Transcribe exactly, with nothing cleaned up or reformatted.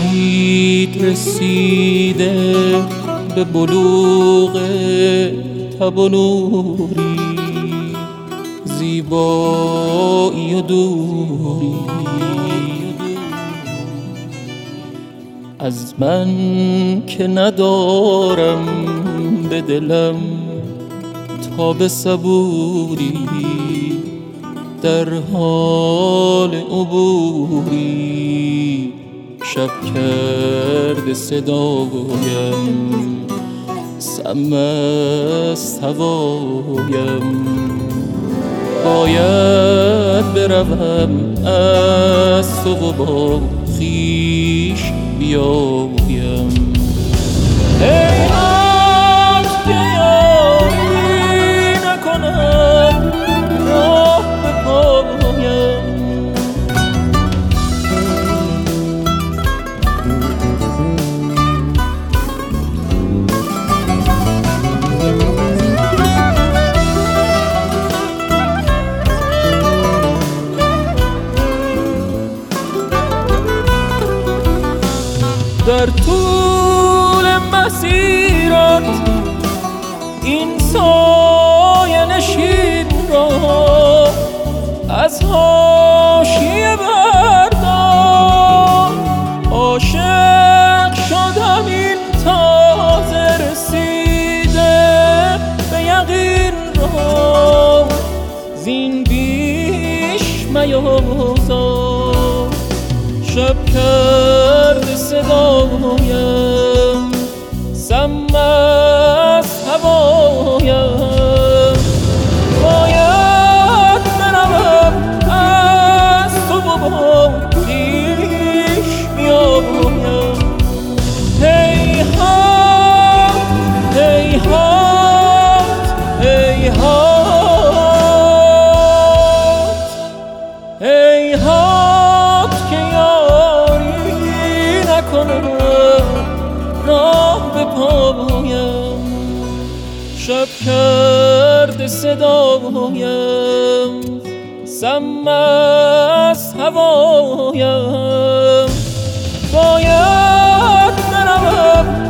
خورشید رسیده به بلوغ تب و نوری، زیبایی و دوری. از من که ندارم به دلم تاب صبوری، در حال عبوری شب کرده صدایم، سم از هوایم. باید بروم از تو و با خویش بیایم. حیرت که یاری نکنم راه به پایم. در طول مسیرت این سایه نشین را از حاشیه بردار. عاشق شدم این تازه رسیده به یقین را، زین بیش میازار. شب کرده صدایم، سم از هوایم. باید بروم از تو و با خویش بیایم. هیهات هیهات هیهات هیهات که یاری نکنم راه به پایم. شب کرده صدایم، سم از هوایم. باید بروم